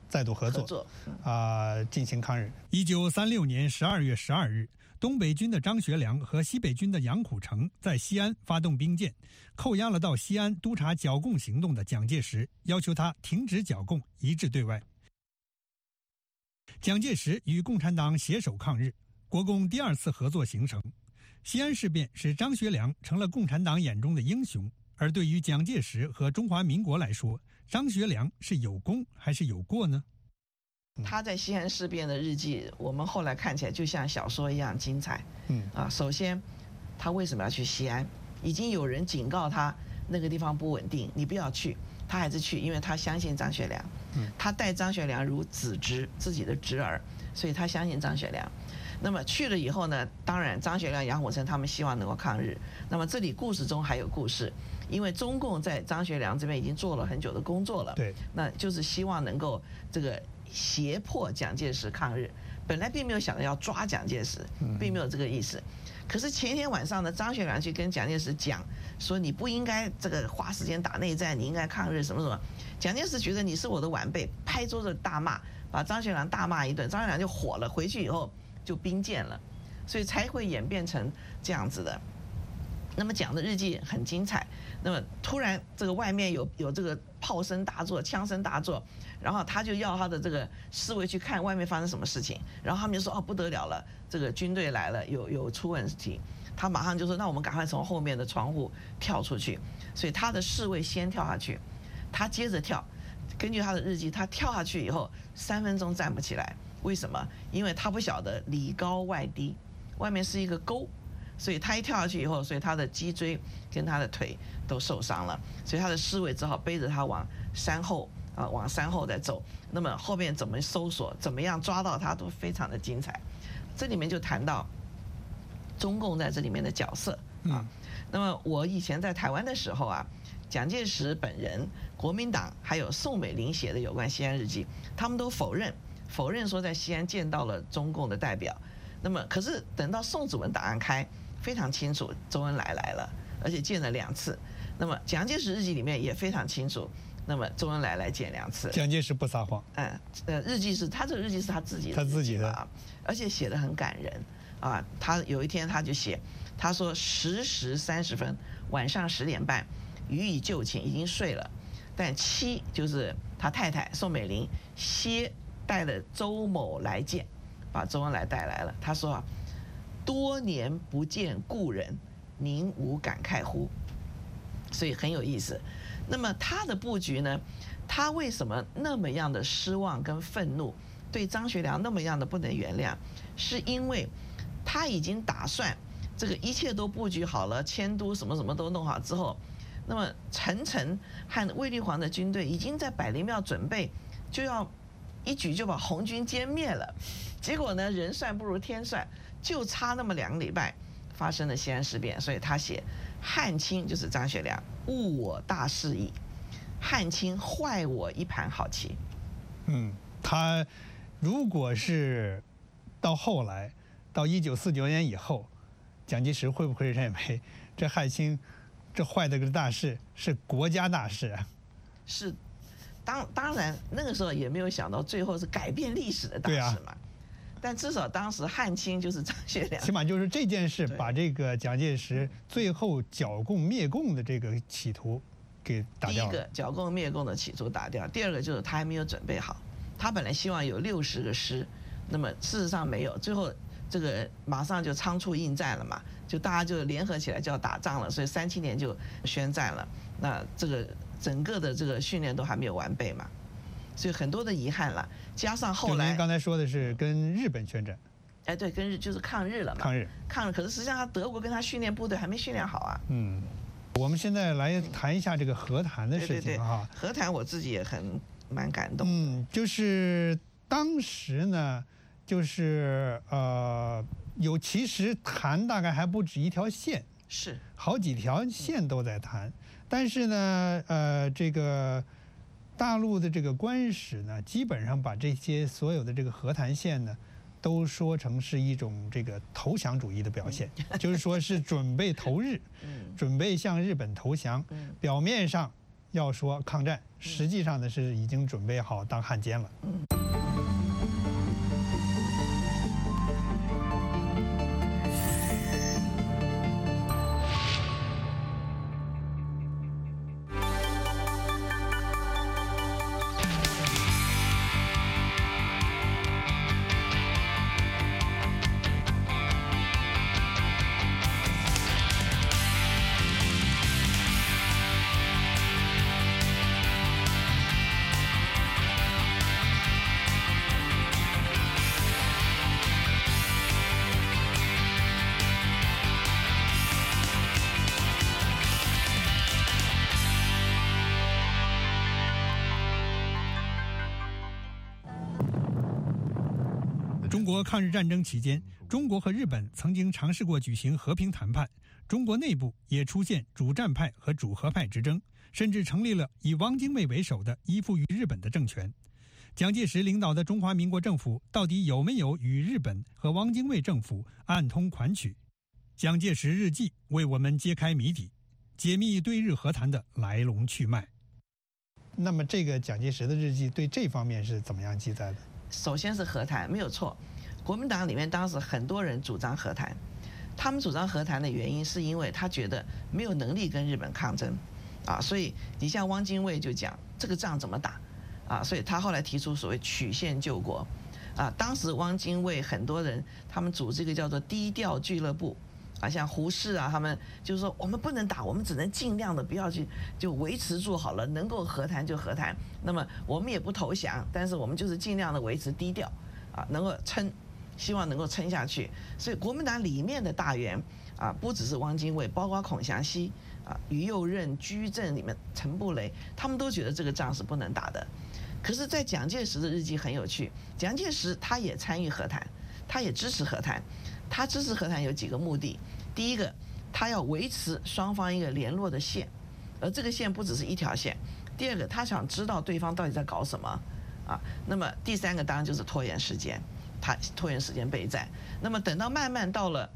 再度合作进行抗日。1936年12月12日，东北军的张学良和西北军的杨虎城在西安发动兵谏，扣押了到西安督察剿共行动的蒋介石，要求他停止剿共，一致对外。蒋介石与共产党携手抗日，国共第2次合作形成。西安事变使张学良成了共产党眼中的英雄，而对于蒋介石和中华民国来说，张学良是有功还是有过呢？ 他在西安事变的日记，我们后来看起来就像小说一样精彩。首先，他为什么要去西安？已经有人警告他那个地方不稳定，你不要去，他还是去，因为他相信张学良。他待张学良如子侄，自己的侄儿，所以他相信张学良。那么去了以后呢，当然张学良、杨虎城他们希望能够抗日。那么这里故事中还有故事，因为中共在张学良这边已经做了很久的工作了， 对， 那就是希望能够这个胁迫蒋介石抗日。本来并没有想着要抓蒋介石，并没有这个意思。可是前一天晚上呢，张学良去跟蒋介石讲说，你不应该这个花时间打内战，你应该抗日什么什么。蒋介石觉得你是我的晚辈，拍桌子大骂，把张学良大骂一顿。张学良就火了，回去以后就兵谏了，所以才会演变成这样子的。那么讲的日记很精彩。那么突然这个外面有这个炮声大作、枪声大作，然后他就要他的这个侍卫去看外面发生什么事情，然后他们就说哦不得了了，这个军队来了，有出问题。他马上就说那我们赶快从后面的窗户跳出去。所以他的侍卫先跳下去，他接着跳。根据他的日记，他跳下去以后3分钟站不起来。为什么？因为他不晓得里高外低，外面是一个沟，所以他一跳下去以后，所以他的脊椎跟他的腿都受伤了，所以他的侍卫只好背着他往山后往山后再走。那么后面怎么搜索，怎么样抓到他，都非常的精彩。这里面就谈到中共在这里面的角色啊。那么我以前在台湾的时候啊，蒋介石本人、国民党还有宋美龄写的有关西安日记，他们都否认说在西安见到了中共的代表。那么可是等到宋子文档案开，非常清楚周恩来来了，而且见了2次。那么蒋介石日记里面也非常清楚，那么周恩来见2次。 蒋介石不撒谎。 日记是他这个日记是他自己的啊，而且写得很感人啊。他有一天他就写，他说10时30分，晚上10点半，予以就寝，已经睡了，但妻就是他太太宋美龄歇带了周某来见，把周恩来带来了。他说啊，多年不见故人，您无感慨乎？所以很有意思。那么他的布局呢？他为什么那么样的失望跟愤怒，对张学良那么样的不能原谅？是因为他已经打算这个一切都布局好了，迁都什么什么都弄好之后，那么陈诚和卫立煌的军队已经在百灵庙准备，就要一举就把红军歼灭了。结果呢，人算不如天算，就差那么2个礼拜发生了西安事变。所以他写汉卿就是张学良误我大事矣，汉卿坏我一盘好棋。 他如果是到后来到1949年以后，蒋介石会不会认为这汉卿这坏的个大事是国家大事啊？ 是，当然那个时候也没有想到最后是改变历史的大事嘛。但至少当时汉卿就是张学良， 起码就是这件事把这个蒋介石最后剿共灭共的这个企图给打掉了。 第一个剿共灭共的企图打掉，第二个就是他还没有准备好。他本来希望有60个师，那么事实上没有，最后这个马上就仓促应战了嘛，就大家就联合起来就要打仗了，所以37年就宣战了。那这个整个的这个训练都还没有完备嘛。所以很多的遗憾了，加上后来您刚才说的是跟日本宣战， 对，跟就是抗日了嘛，抗日，可是实际上他德国跟他训练部队还没训练好啊。 我们现在来谈一下这个和谈的事情哈。 和谈我自己也蛮感动。 就是当时呢，就是其实谈大概还不止1条线， 是好几条线都在谈，但是呢，这个大陆的这个官史呢，基本上把这些所有的这个和谈线呢，都说成是一种这个投降主义的表现，就是说是准备投日，准备向日本投降。表面上要说抗战，实际上呢是已经准备好当汉奸了。中国抗日战争期间，中国和日本曾经尝试过举行和平谈判，中国内部也出现主战派和主和派之争，甚至成立了以汪精卫为首的依附于日本的政权。蒋介石领导的中华民国政府到底有没有与日本和汪精卫政府暗通款曲？蒋介石日记为我们揭开谜底，解密对日和谈的来龙去脉。那么这个蒋介石的日记对这方面是怎么样记载的？ 首先是和谈，没有错。国民党里面当时很多人主张和谈，他们主张和谈的原因是因为他觉得没有能力跟日本抗争，所以你像汪精卫就讲这个仗怎么打，所以他后来提出所谓曲线救国，当时汪精卫很多人他们组织一个叫做低调俱乐部。像胡适他们就是说，我们不能打，我们只能尽量的不要去，就维持住好了，能够和谈就和谈。那么我们也不投降，但是我们就是尽量的维持低调，能够撑，希望能够撑下去。所以国民党里面的大员不只是汪精卫，包括孔祥熙于右任、居正里面陈布雷，他们都觉得这个仗是不能打的。可是，在蒋介石的日记很有趣，蒋介石他也参与和谈，他也支持和谈。他支持和谈有几个目的，第一个，他要维持双方一个联络的线，而这个线不只是一条线；第二个，他想知道对方到底在搞什么，那么第三个当然就是拖延时间，他拖延时间备战。那么等到慢慢到了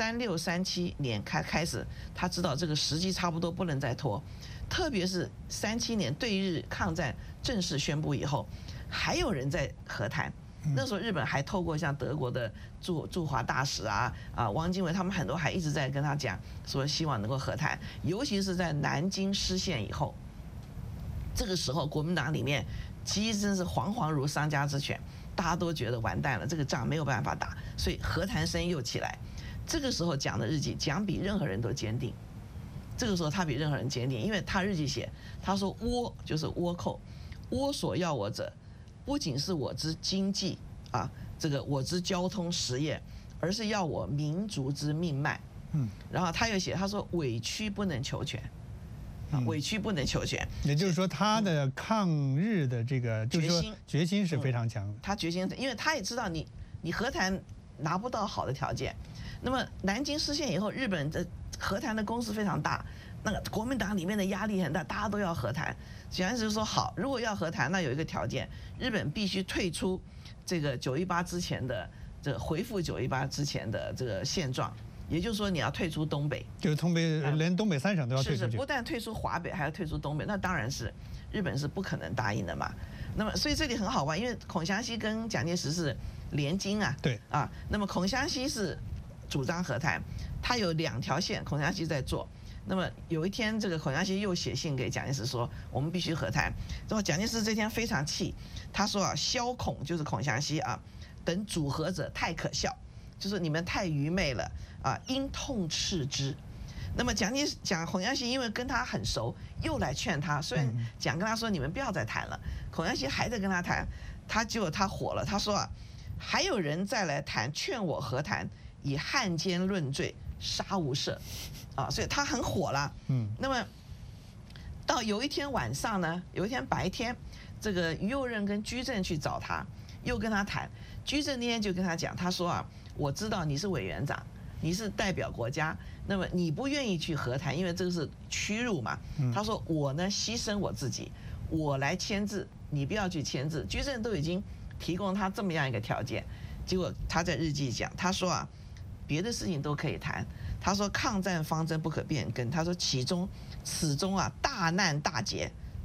36、37年开始，他知道这个时机差不多不能再拖，特别是37年对日抗战正式宣布以后，还有人在和谈。那时候日本还透过像德国的驻华大使汪精卫他们很多还一直在跟他讲说希望能够和谈，尤其是在南京失陷以后，这个时候国民党里面其实真是惶惶如丧家之犬，大家都觉得完蛋了，这个仗没有办法打，所以和谈声又起来。这个时候蒋的日记，蒋比任何人都坚定。这个时候他比任何人坚定，因为他日记写，他说倭就是倭寇，倭所要我者，不仅是我之经济这个我之交通实业，而是要我民族之命脉。然后他又写，他说委屈不能求全，委屈不能求全。 也就是说，他的抗日的这个就是说决心是非常强的。 他决心，因为他也知道你和谈拿不到好的条件。那么南京失陷以后，日本的和谈的攻势非常大，那个国民党里面的压力很大，大家都要和谈。蒋介石说好，如果要和谈，那有一个条件，日本必须退出这个918之前的回复918之前的这个现状，也就是说你要退出东北， 就是连东北3省都要退出去。 是不但退出华北，还要退出东北，那当然是日本是不可能答应的嘛。那么所以这里很好玩，因为孔祥熙跟蒋介石是联军对那么孔祥熙是主张和谈，他有2条线，孔祥熙在做。那么有一天，这个孔祥熙又写信给蒋介石说，我们必须和谈。然后蒋介石这天非常气，他说萧孔就是孔祥熙等主和者太可笑，就是你们太愚昧了应痛斥之。那么孔祥熙因为跟他很熟，又来劝他。虽然蒋跟他说你们不要再谈了，孔祥熙还在跟他谈，结果他火了，他说还有人再来谈，劝我和谈，以汉奸论罪，杀无赦所以他很火了。那么到有一天晚上呢，有一天白天，这个于右任跟居正去找他，又跟他谈。居正那天就跟他讲，他说我知道你是委员长，你是代表国家，那么你不愿意去和谈，因为这个是屈辱嘛。他说我呢牺牲我自己，我来签字，你不要去签字。居正都已经提供他这么样一个条件，结果他在日记讲，他说别的事情都可以谈，他说抗战方针不可变更，他说此中大难大捷，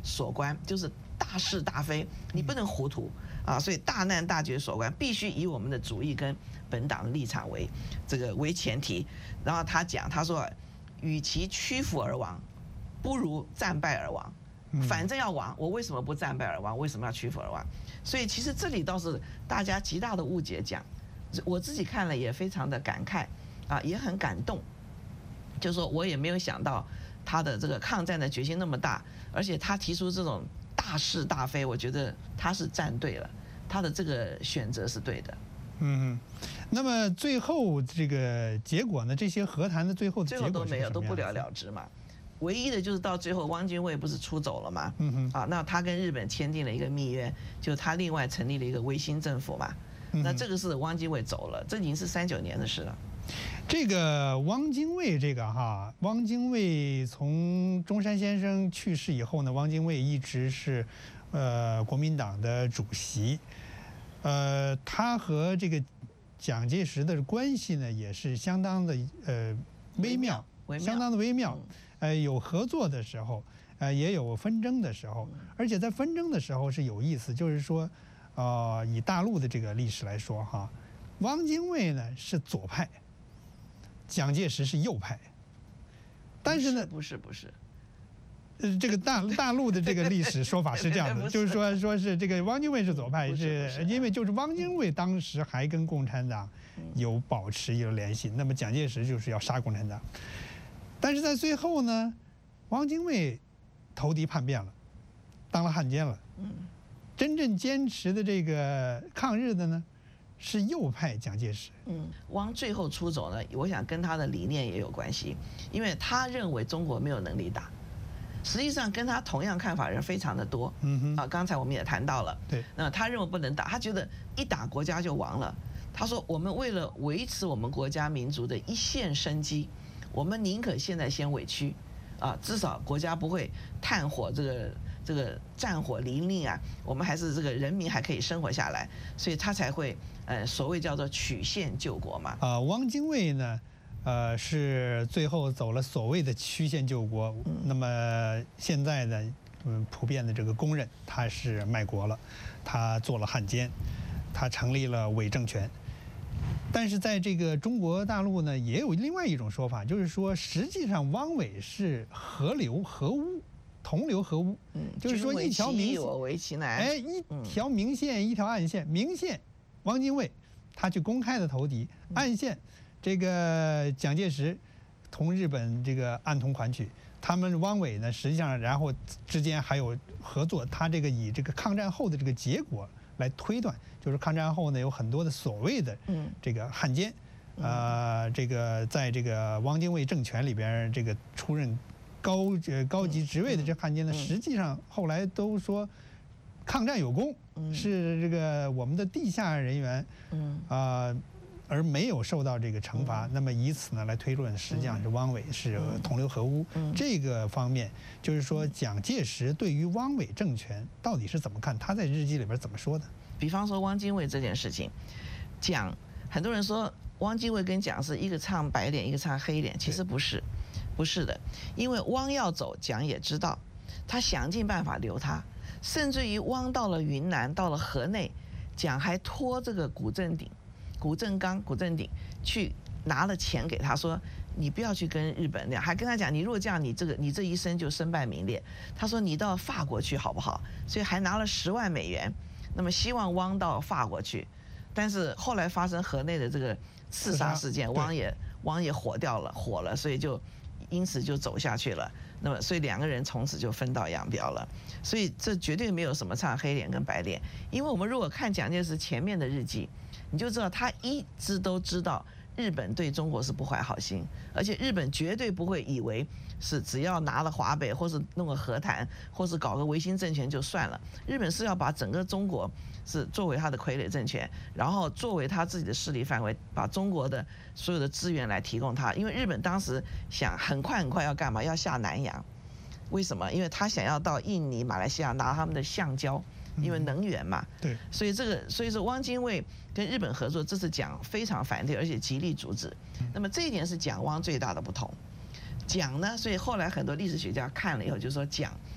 所关，就是大是大非，你不能糊涂啊！所以大难大局所关，必须以我们的主义跟本党的立场为前提。然后他说，与其屈服而亡，不如战败而亡。反正要亡，我为什么不战败而亡？为什么要屈服而亡？所以其实这里倒是大家极大的误解讲，我自己看了也非常的感慨啊，也很感动。就是说我也没有想到他的这个抗战的决心那么大，而且他提出这种大是大非，我觉得他是站对了，他的这个选择是对的。 那么最后这个结果呢？这些和谈的最后的结果都没有，都不了了之嘛。唯一的就是到最后，汪精卫不是出走了吗？那他跟日本签订了一个密约，就是他另外成立了一个维新政府嘛。那这个是汪精卫走了，这已经是39年的事了。 这个汪精卫汪精卫从中山先生去世以后呢，汪精卫一直是国民党的主席。他和这个蒋介石的关系呢，也是相当的微妙，相当的微妙。有合作的时候，也有纷争的时候，而且在纷争的时候是有意思，就是说，以大陆的这个历史来说汪精卫呢是左派，蒋介石是右派，但是呢， 不是。 这个大陆的这个历史说法是这样的，就是说是这个汪精卫是左派，是因为就是汪精卫当时还跟共产党有保持一个联系，那么蒋介石就是要杀共产党。但是在最后呢，汪精卫投敌叛变了，当了汉奸了。真正坚持的这个抗日的呢，是右派蒋介石。 汪最后出走呢，我想跟他的理念也有关系，因为他认为中国没有能力打。实际上跟他同样看法人非常的多。刚才我们也谈到了。 对。 那他认为不能打，他觉得一打国家就亡了。他说我们为了维持我们国家民族的一线生机，我们宁可现在先委屈，至少国家不会炭火这个战火淋漓啊，我们还是这个人民还可以生活下来，所以他才会所谓叫做曲线救国嘛。 汪精卫呢，是最后走了所谓的曲线救国。那么现在呢，普遍的这个公认他是卖国了，他做了汉奸，他成立了伪政权。但是在这个中国大陆呢，也有另外一种说法，就是说实际上汪伪是合流合污，同流合污。就是说一条明线，一条明线，一条暗线。明线，汪精卫他去公开的投敌；暗线，这个蒋介石同日本这个暗通款曲。他们汪伪呢，实际上然后之间还有合作，他这个以这个抗战后的这个结果来推断，就是抗战后呢有很多的所谓的这个汉奸，这个在这个汪精卫政权里边这个出任高级职位的这汉奸呢，实际上后来都说抗战有功，是这个我们的地下人员，而没有受到这个惩罚。那么以此呢来推论，实际上是汪伪是同流合污。这个方面就是说，蒋介石对于汪伪政权到底是怎么看？他在日记里边怎么说的？ 比方说汪精卫这件事情，蒋很多人说汪精卫跟蒋是一个唱白脸，一个唱黑脸，其实不是，不是的，因为汪要走，蒋也知道，他想尽办法留他，甚至于汪到了云南，到了河内，蒋还托这个古正鼎去拿了钱给他，说你不要去跟日本那样，还跟他讲，你如果这样，你这一生就身败名裂。他说你到法国去好不好？所以还拿了10万美元，那么希望汪到法国去。但是后来发生河内的这个刺杀事件，汪也火了，所以就因此就走下去了。那么所以2个人从此就分道扬镳了。所以这绝对没有什么唱黑脸跟白脸，因为我们如果看蒋介石前面的日记，你就知道他一直都知道日本对中国是不怀好心，而且日本绝对不会以为是只要拿了华北，或是弄个和谈，或是搞个维新政权就算了。日本是要把整个中国是作为他的傀儡政权，然后作为他自己的势力范围，把中国的所有的资源来提供他。因为日本当时想很快要干嘛？要下南洋。为什么？因为他想要到印尼、马来西亚拿他们的橡胶，因为能源嘛。 对。 所以说汪精卫跟日本合作，这是蒋非常反对，而且极力阻止。那么这一点是蒋汪最大的不同。蒋呢，所以后来很多历史学家看了以后就说，蒋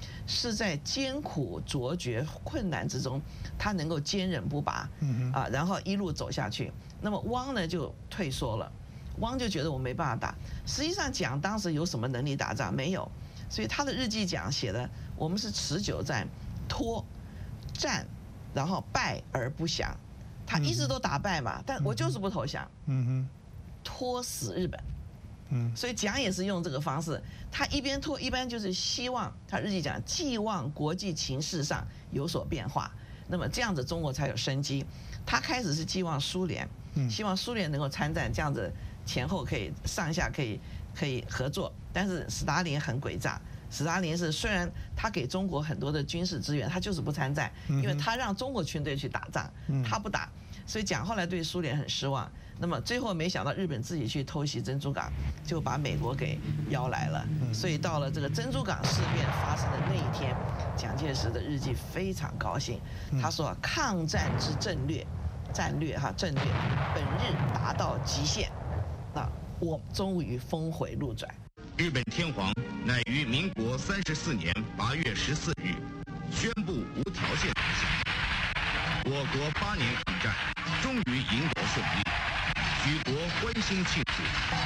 是在艰苦卓绝困难之中，他能够坚韧不拔，然后一路走下去。那么汪呢就退缩了，汪就觉得我没办法打。实际上蒋当时有什么能力打仗？没有，所以他的日记讲写的，我们是持久战、拖、战，然后败而不降。他一直都打败嘛，但我就是不投降，拖死日本。所以蒋也是用这个方式，他一边拖，一边就是希望他日记讲，寄望国际情势上有所变化，那么这样子中国才有生机。他开始是寄望苏联，希望苏联能够参战，这样子前后可以上下可以合作。但是斯大林很诡诈，斯大林是虽然他给中国很多的军事资源，他就是不参战，因为他让中国军队去打仗，他不打，所以蒋后来对苏联很失望。那么最后没想到日本自己去偷袭珍珠港，就把美国给邀来了。所以到了这个珍珠港事变发生的那一天，蒋介石的日记非常高兴，他说抗战之战略，本日达到极限，我终于峰回路转。 日本天皇乃于民国34年8月14日宣布无条件投降，我国8年抗战终于赢得胜利，举国欢欣庆祝。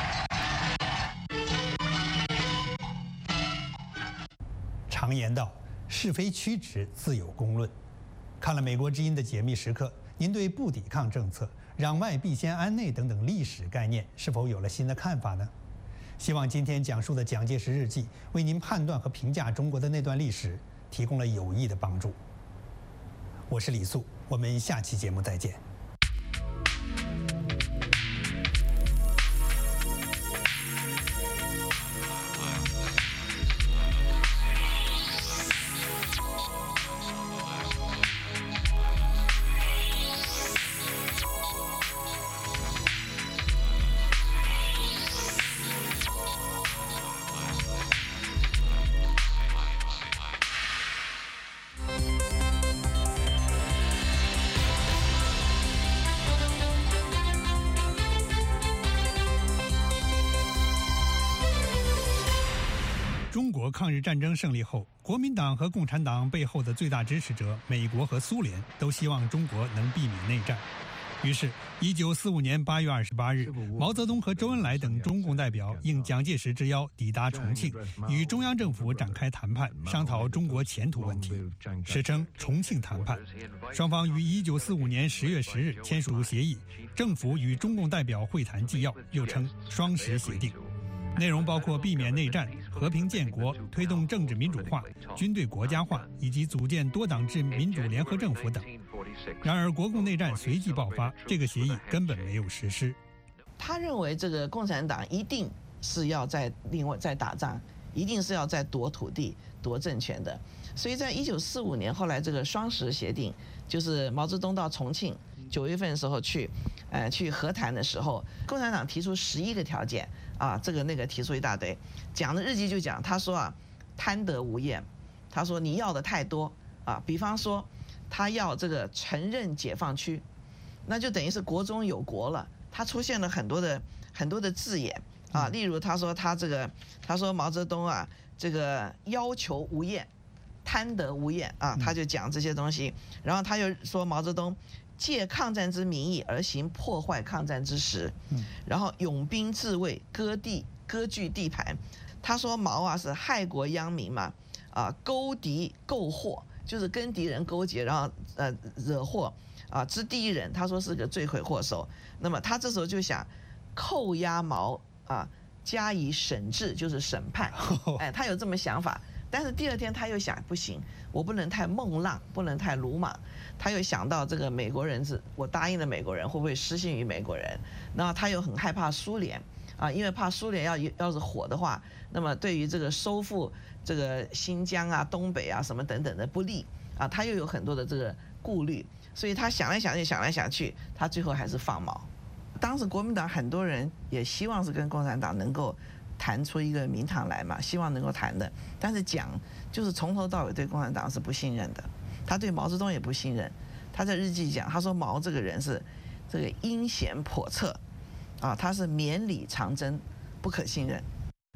常言道，是非曲直自有公论。看了《美国之音》的解密时刻，您对不抵抗政策、攘外必先安内等等历史概念是否有了新的看法呢？希望今天讲述的蒋介石日记为您判断和评价中国的那段历史提供了有益的帮助。我是李素，我们下期节目再见。中国抗日战争胜利后，国民党和共产党背后的最大支持者美国和苏联都希望中国能避免内战。于是，1945年8月28日，毛泽东和周恩来等中共代表应蒋介石之邀抵达重庆，与中央政府展开谈判，商讨中国前途问题，史称重庆谈判。双方于1945年10月10日签署协议，政府与中共代表会谈纪要，又称双十协定。内容包括避免内战、和平建国、推动政治民主化、军队国家化以及组建多党制民主联合政府等。然而，国共内战随即爆发，这个协议根本没有实施。 他认为这个共产党一定是要再打仗，一定是要再夺土地、夺政权的。所以在1945年后来这个双十协定，就是毛泽东到重庆9月份的时候去和谈的时候，共产党提出11个条件啊，这个那个提出一大堆。蒋的日记就讲，他说啊，贪得无厌，他说你要的太多啊，比方说他要这个承认解放区，那就等于是国中有国了。他出现了很多的字眼啊，例如他说毛泽东啊，这个要求无厌，贪得无厌啊，他就讲这些东西。然后他又说毛泽东借抗战之名义而行破坏抗战之实，然后拥兵自卫，割据地盘。他说毛啊是害国殃民嘛，勾敌购祸，就是跟敌人勾结，然后惹祸啊之第一人，他说是个罪魁祸首。那么他这时候就想扣押毛啊，加以审治，就是审判。他有这么想法。但是第二天他又想，不行，我不能太孟浪，不能太鲁莽。他又想到这个美国人我答应了美国人，会不会失信于美国人？然后他又很害怕苏联啊，因为怕苏联要是火的话，那么对于这个收复这个新疆啊、东北啊什么等等的不利啊，他又有很多的这个顾虑，所以他想来想去，他最后还是放毛。当时国民党很多人也希望是跟共产党能够谈出一个名堂来嘛，希望能够谈的。但是蒋就是从头到尾对共产党是不信任的，他对毛泽东也不信任。他在日记讲，他说毛这个人是这个阴险叵测啊，他是绵里藏针，不可信任。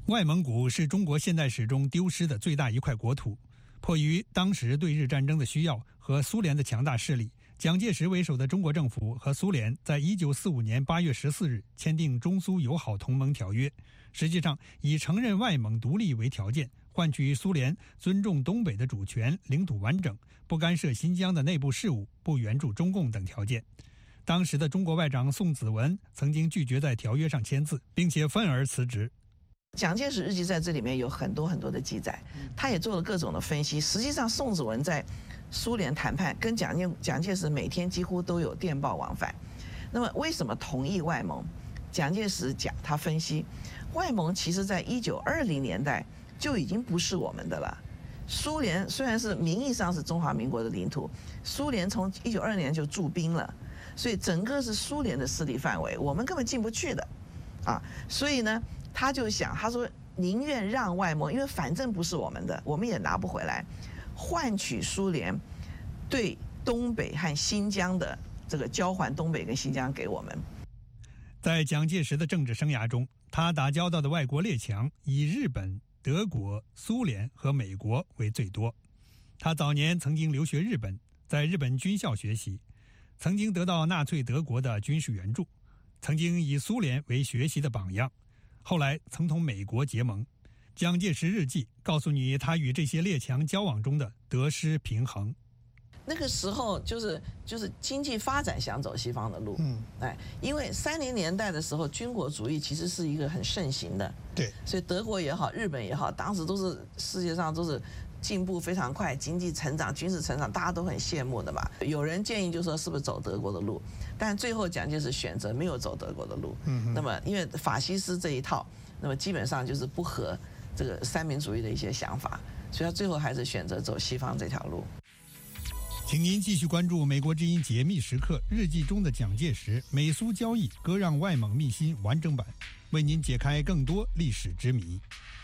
外蒙古是中国现代史中丢失的最大一块国土。迫于当时对日战争的需要和苏联的强大势力，蒋介石为首的中国政府和苏联在1945年8月14日签订中苏友好同盟条约，实际上以承认外蒙独立为条件，换取苏联尊重东北的主权、领土完整，不干涉新疆的内部事务，不援助中共等条件。当时的中国外长宋子文曾经拒绝在条约上签字，并且愤而辞职。 蒋介石日记在这里面有很多很多的记载，他也做了各种的分析。实际上，宋子文在苏联谈判跟蒋介石每天几乎都有电报往返。那么，为什么同意外蒙？蒋介石讲，他分析，外蒙其实在1920年代就已经不是我们的了。苏联虽然是名义上是中华民国的领土，苏联从1920年就驻兵了，所以整个是苏联的势力范围，我们根本进不去的，啊，所以呢。他就想，他说宁愿让外蒙，因为反正不是我们的，我们也拿不回来，换取苏联对东北和新疆的这个交还东北跟新疆给我们。 在蒋介石的政治生涯中，他打交道的外国列强以日本、德国、苏联和美国为最多。他早年曾经留学日本，在日本军校学习，曾经得到纳粹德国的军事援助，曾经以苏联为学习的榜样。后来曾同美国结盟。蒋介石日记告诉你他与这些列强交往中的得失平衡。 那个时候就是经济发展想走西方的路，因为30年代的时候军国主义其实是一个很盛行的， 对， 所以德国也好，日本也好，当时都是世界上都是进步非常快，经济成长、军事成长，大家都很羡慕的嘛。有人建议就说是不是走德国的路，但最后蒋介石选择没有走德国的路。那么因为法西斯这一套，那么基本上就是不合这个三民主义的一些想法，所以他最后还是选择走西方这条路。 请您继续关注《美国之音解密时刻》日记中的蒋介石美苏交易割让外蒙密心完整版，为您解开更多历史之谜。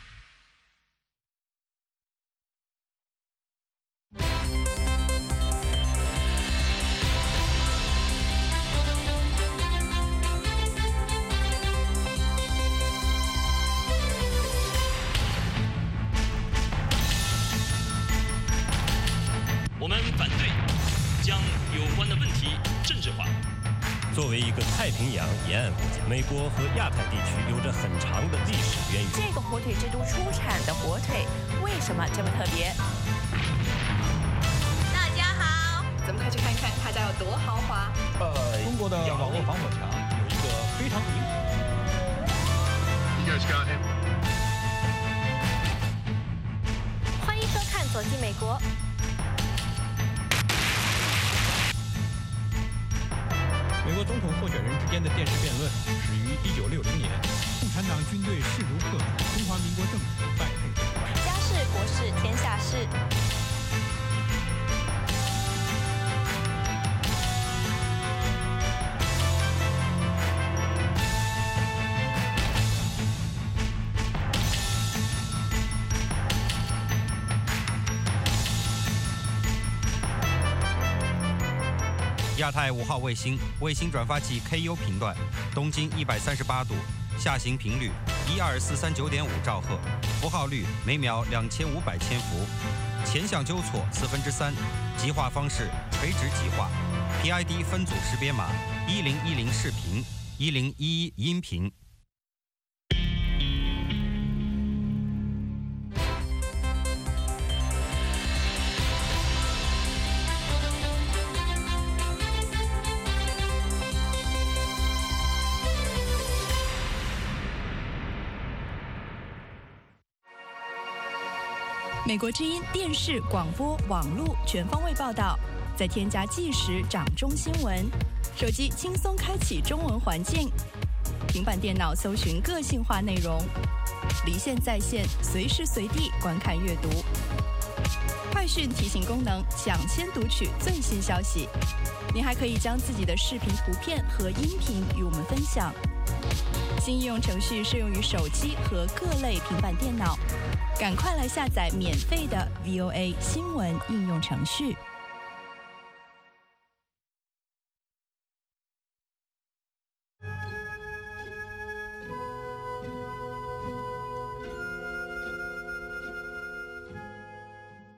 我们反对将有关的问题政治化。作为一个太平洋沿岸国家，美国和亚太地区有着很长的历史渊源。 这个火腿之都出产的火腿为什么这么特别？大家好，咱们快去看看他家有多豪华。 中国的网络防火墙有一个非常明显。 You guys got him. 欢迎收看《走进美国》。 美国总统候选人之间的电视辩论始于1960年。 共产党军队势如破竹，中华民国政府败退。 家事国事天下事。 亚太5号卫星转发器 KU 频段，东经138度，下行频率12439.5兆赫，符号率每秒2500千伏，前向纠错3/4，极化方式垂直极化 ，PID 分组识别码1010视频，1011音频。 美国之音电视、广播、网络全方位报道，再添加即时掌中新闻，手机轻松开启中文环境，平板电脑搜寻个性化内容，离线在线，随时随地观看阅读。快讯提醒功能，抢先读取最新消息。您还可以将自己的视频、图片和音频与我们分享。新应用程序适用于手机和各类平板电脑。赶快来下载免费的 VOA 新闻应用程序。